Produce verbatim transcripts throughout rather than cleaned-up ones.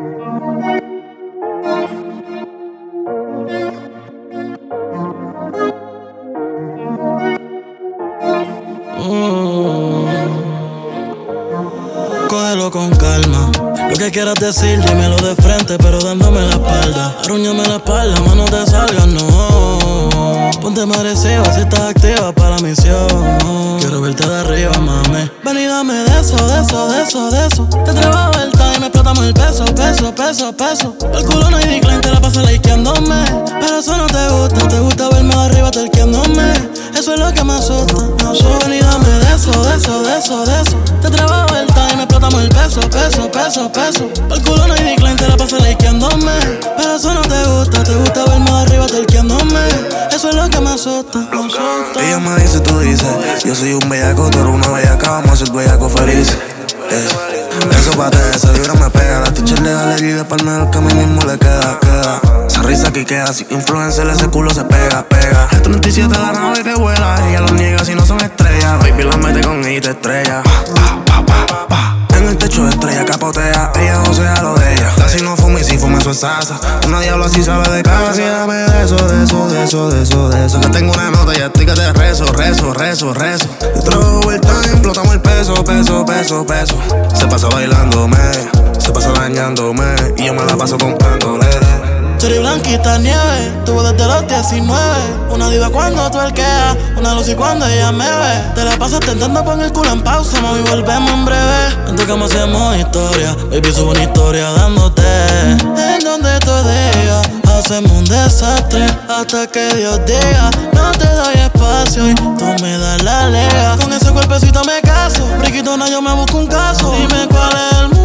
Cógelo con calma. Lo que quieras decir, dímelo de frente, pero dándome la espalda. Arruñame la espalda, más no te salgas, no. Ponte agresiva si estás activa para la misión. Quiero verte de arriba, mami. Ven y dame de eso, de eso, de eso, de eso. Te trabajo el time, explotamos el peso, peso, peso, peso. El culo no hay decline, te la pasa likeándome. Pero eso no te gusta, te gusta verme de arriba terqueándome. Eso es lo que me asusta, me asusta. Ven y dame de eso, de eso, de eso, de eso. Te trabajo el time, explotamos el peso, peso, peso, peso. El culo no hay decline, te la pasa likeándome. Pero eso no te gusta, te gusta verme de arriba terqueándome. Eso es lo que me asusta, me asusta. Ella me dice, tú dices, yo soy un bellaco, tú eres una bellaca, vamos a ser bellaco feliz. Eh. Eso pa' te, esa vibra me pega. La teacher le da alegría de palmar que a mí mismo le queda, queda. Esa risa que queda, si influencer ese culo se pega, pega. El treinta y siete la nave que vuela, ella lo niega si no son estrellas. Baby la mete con ella estrella. Pa, pa, pa, pa, pa. En el techo de estrella capotea, ella josea lo de ella. Casi no fuma y si fuma eso es salsa. Una diabla así sabe de casa. Y dame de eso, de eso, de eso, de eso, de eso. Que tengo una nota y estoy que te rezo, rezo, rezo, rezo. Yo trabajo el time, explotamos el peso, peso, peso, peso. Se pasa bailándome, se pasa dañándome. Y yo me la paso comprándole. Cherry blanquita nieve, tuvo desde los diecinueve. Una diva cuando tú arqueas, una luz y cuando ella me ve. Te la pasas tentando poner el culo en pausa, mami, volvemos en breve. En tu cama hacemos historia, baby, subo una historia dándote. En donde tú digas, hacemos un desastre. Hasta que Dios diga, no te doy espacio y tú me das la lega. Con ese cuerpecito me caso, riquitona yo me busco un caso. Dime cuál es el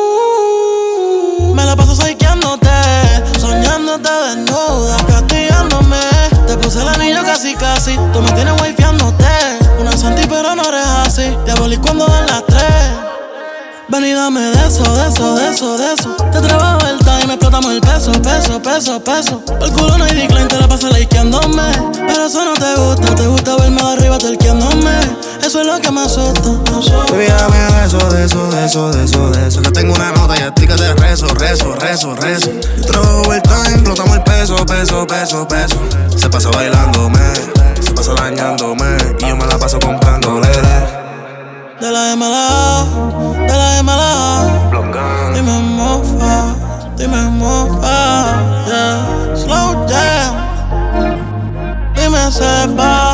mood. Me la paso psyqueándote, soñándote desnuda, castigándome. Te puse el anillo casi casi, tú me tienes wifeándote. Una sentí pero no eres así, diabólico cuando dan las tres. Ven y dame de eso, de eso, de eso, de eso. Te trabajo el time, explotamos el peso, peso, peso, peso. El culo no hay decline, te la pasa likeándome. Pero eso no te gusta, te gusta verme de arriba terqueándome. Eso es lo que me asusta, me asusta. Baby, dame de eso, de eso, de eso, de eso, de eso. Que tengo una nota y estoy que te rezo, rezo, rezo, rezo. Yo trabajo el time, explotamos el peso, peso, peso, peso. Se pasa bailándome, se pasa dañándome. Y yo me la paso comprándole. De la M a la A, de la M a la A. Dime mofa, dime mofa, yeah. Slow jam, dime sepa.